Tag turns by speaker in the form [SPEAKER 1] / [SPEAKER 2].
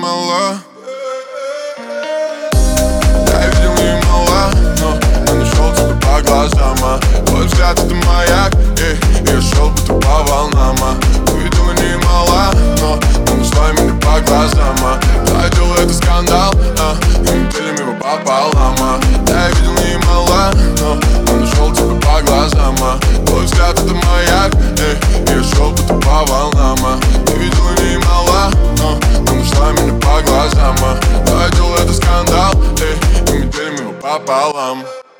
[SPEAKER 1] мала. Я видел немало, но я нашел тебя по глазам. Твой взгляд это маяк, и я шел будто по волнам. Ты видела немало, но нашла меня по глазам. Твое это скандал, и мы делим его пополам. Я видел немало, но нашел тебя по глазам. Твой взгляд это маяк, и я шел будто по волнам. Ты видела немало, но нашла меня по глазам. Твое это скандал, и мы делим его пополам.